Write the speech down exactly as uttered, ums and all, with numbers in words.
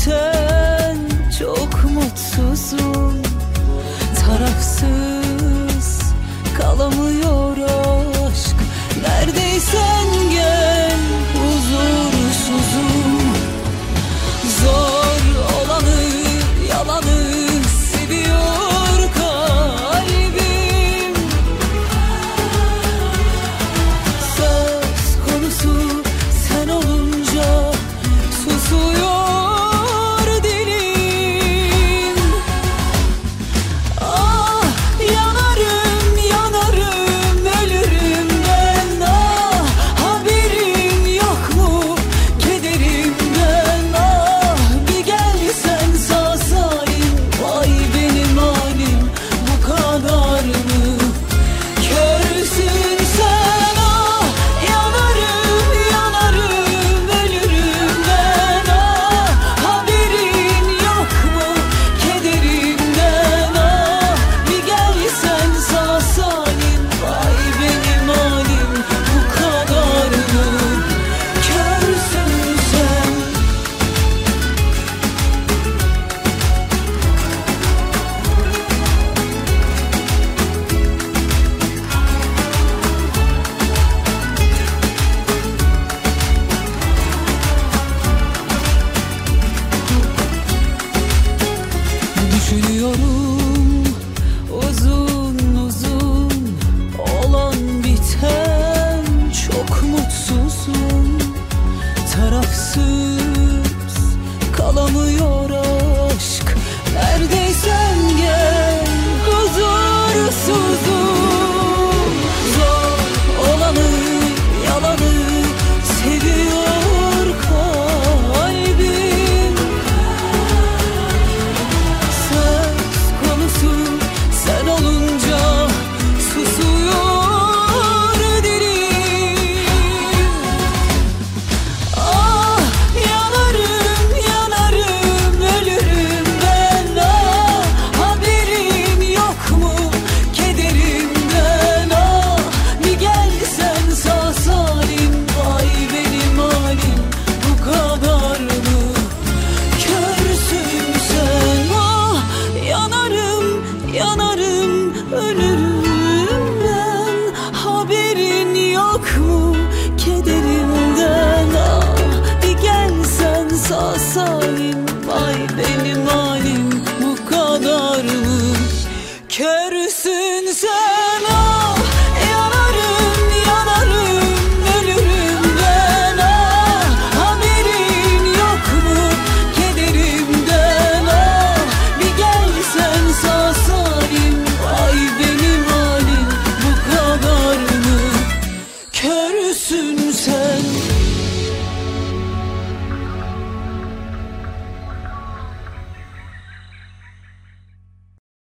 biten çok mutsuzum. Tarafsız kalamıyor aşk. Neredeysen gel, huzursuzum. Zor olanı, yalanı seviyor kalbim. Söz konusu sen olunca susuyor dilim. Ah yanarım, yanarım, ölürüm ben. Ah haberin yok mu kederimden? Ah bir gelsen sağ salim, vay benim halim bu kadar mı? Körsün sen. Ah yanarım, yanarım, ölürüm ben. Ah haberin yok mu kederimden? Ah bir gelsen sağ salim, vay benim halim bu kadar mı? Körsün sen. Düşünüyorum uzun uzun, olan biten çok mutsuzum. Tarafsız kalamıyor aşk. Neredeysen gel, huzursuzum. Zor olanı, yalanı seviyor kalbim. Söz konusu sen olunca susuyor dilim. Ah yanarım, yanarım, ölürüm ben. Ah haberin yok mu kederimden? Ah bir gelsen sağ salim, vay benim halim bu kadar mı? Körsün sen. Ah yanarım, yanarım, ölürüm ben. Haberin yok mu kederimden? Ah bir gelsen sağ salim, vay benim